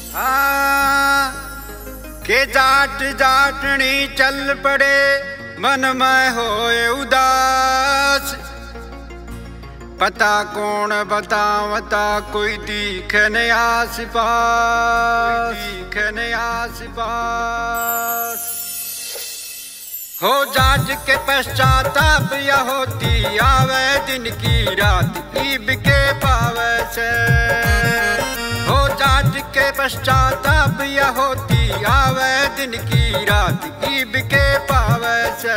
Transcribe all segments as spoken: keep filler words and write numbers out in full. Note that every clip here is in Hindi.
हाँ के जाट जाटनी चल पड़े मन में होए उदास, पता कौन बतावता कोई दिखने आस पास, दिखने आस पास। हो जाट के पश्चाताप या होती आवे दिन की रात ईब के पावे से। हो जाट के पश्चाताप या होती आवे दिन की रात ईब के पावे से।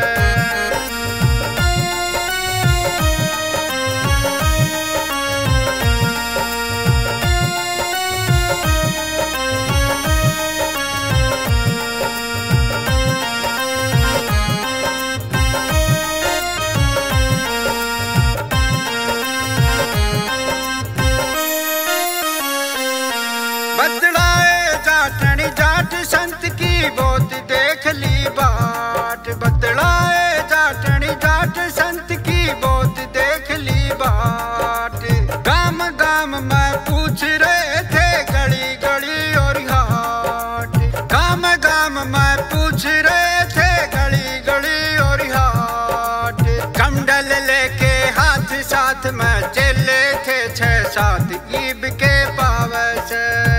बतलाए जाटनी जाट संत की बहुत देख ली बाट, बतलाए जाटनी जाट संत की बहुत देख ली बाट। गाम गाम में पूछ रहे थे गली गली और हाट, गाम गाम में पूछ रहे थे गली गली और हाट। कमंडल लेके हाथ साथ में चले थे छह सात ईब के पावे से।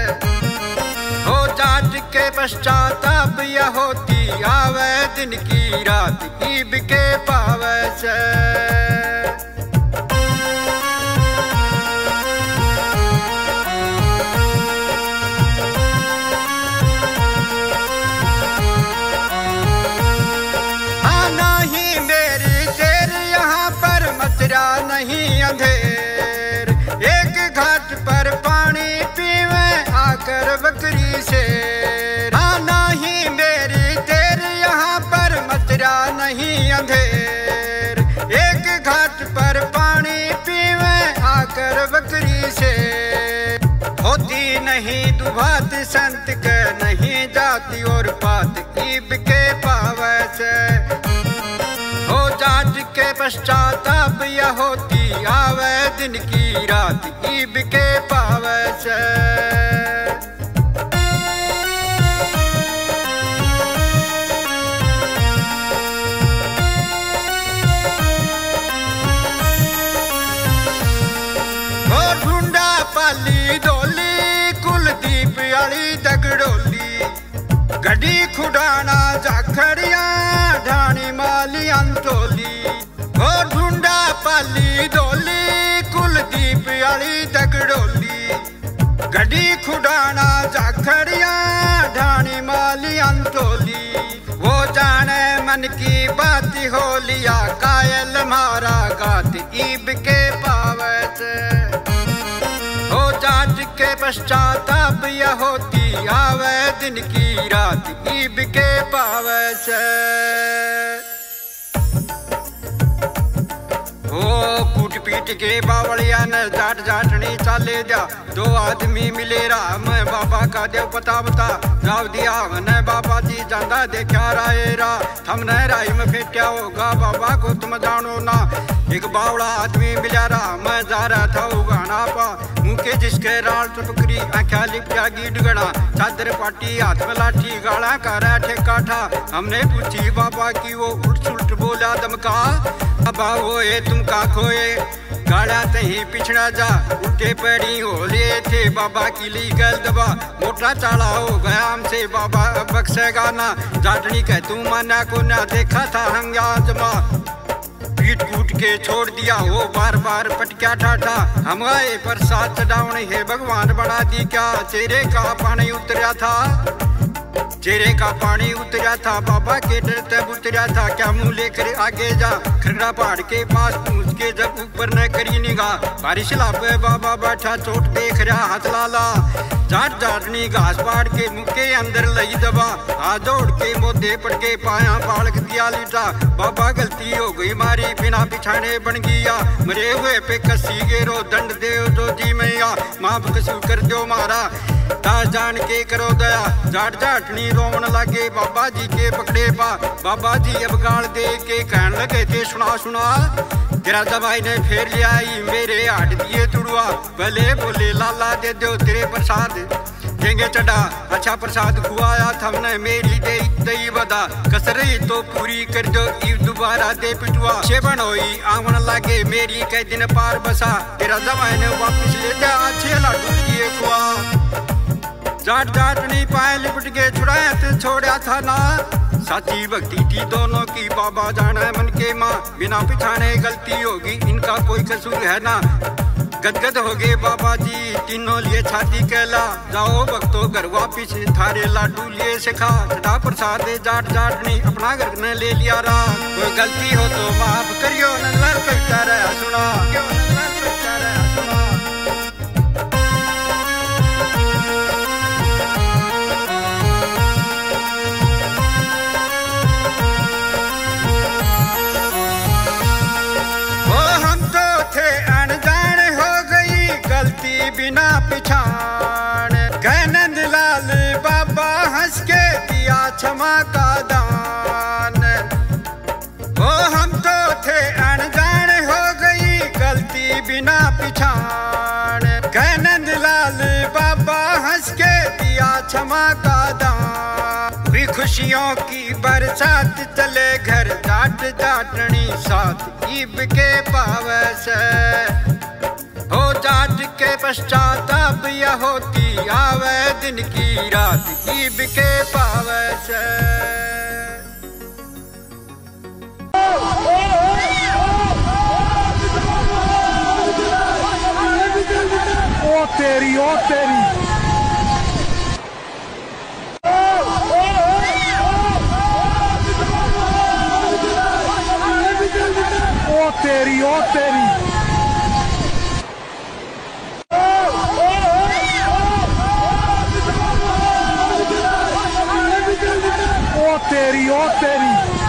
के पश्चाताप या होती आवे दिन की रात ईब के पावे से। आना ही मेरी देर यहाँ पर मचरा नहीं अंधेर, एक घाट पर पानी पीवे आकर बकरी से। नहीं अंधेर, एक घाट पर पानी पीवे आकर बकरी से। होती नहीं दुभात संत के नहीं जाती और पात ईब के पावे से। हो जाट के पश्चाताप या होती आवे दिन की रात ईब के पावे से। पाली डोली कुलदीप आली दगड़ोली, गड्डी खुडाना जाखड़िया ढाणी माली अंतोली। हो ढूंढा पाली डोली कुलदीप आली दगड़ोली, गड्डी खुडाना जाखड़िया ढाणी माली अंतोली। वो जाने मन की बात हो लिया कायल मारा गात ईब के पावे से। जाट के पश्चाताप या होती आवे दिन की रात ईब के पावे से। हो कूट पीट के बावलिया ने जाट जाटनी चाले जा, दो आदमी मिले राम बाबा का देव पता बता। राव दिया ने बाबा जी जांदा देखा राय रा, थमने राय में फिर क्या होगा बाबा को तुम जानो ना। एक बावड़ा आदमी मिला राम जा रहा था उगाना पा, मुके जिसके राल टपकरी आख्या लिपटा गीट गड़ा। चादर पाटी हाथ में लाठी गाला कर ठेका ठा। हमने पूछी बाबा की वो उल्ट सुल्ट बोला दमका, बाबा वो ये तुम का खोए गाड़ा तही पिछड़ा जा। उल्टे पैड़ी हो लिए थे बाबा की ली गल दबा, मोटा चाला हो गया हमसे बाबा बख्शेगा ना। जाटनी कह तू माना को ना देखा था हंगा जमा, पीट कूट के छोड़ दिया वो बार बार पटक्या ठाठा। हम आए पर साथ चढ़ावने है भगवान बना दी क्या। चेहरे का पानी उतरा था, चेहरे का पानी उतरा था बाबा के डर तब उतरा था। क्या मुंह लेकर आगे जा खरड़ा पहाड़ के पास पहुँच के जब ऊपर न करी निगाह, बारिश लापे बाबा बैठा चोट देख रहा हाथ लाला। जाट जाटनी घास पाड़ के मुके अंदर लई दबा, हाथ जोड़ के मोदे पड़ के पाया बालक दिया लीटा। बाबा गलती हो गई मारी बिना बिछाने बन गया, मरे हुए पे कसी गेरो दंड देव जो जी मैया। माफ कसूर कर दो मारा ता जान के करो दया। जाट जाटनी रोवन लागे बाबा जी के पकड़े पा। बाबा जी अब गाल दे के कहने लगे थे सुना सुना, तेरा दवाई ने फेर लिया मेरे हाथ दिए तुड़वा। भले बोले लाला दे दो तेरे प्रसाद, देंगे चढ़ा। अच्छा प्रसाद खुआया थमने मेरी दे दई बदा, कसरई तो पूरी कर दो ईव दोबारा दे पिटुआ। शेबन होई आवन लागे मेरी कई दिन पार बसा, तेरा जमाने वापिस ले जा अच्छे लाडू किए खुआ। जाट जाट नहीं पाए लिपट के छुड़ाया तो छोड़ा था ना, साची भक्ति थी दोनों की बाबा जाना मन के माँ। बिना पिछाने गलती होगी इनका कोई कसूर है ना, गदगद हो गए बाबा जी तीनों लिए छाती कहला। जाओ भक्तों घर वापिस थारे लाडू लिए सिखा, चढ़ा प्रसाद जाट जाट नहीं अपना घर ने ले लिया रा। कोई गलती हो तो माफ करियो न लड़ कविता रहा सुना, क्यों न लड़ कविता रहा सुना। बिना पिछाण गैनंद लाल बाबा हंस के दिया क्षमा का दान। ओ हम तो थे अनजान हो गई गलती बिना पिछाण, गैनंद लाल बाबा हंस के दिया क्षमा का दान। भी खुशियों की बरसात चले घर जाट जाटनी साथ ईब के पावस, हो जाट के पश्चात अब यह होती आवे दिन की रात ईब के पावस। ओ तेरी ओ तेरी ओ तेरी ओ तेरी ओ तेरी ओ तेरी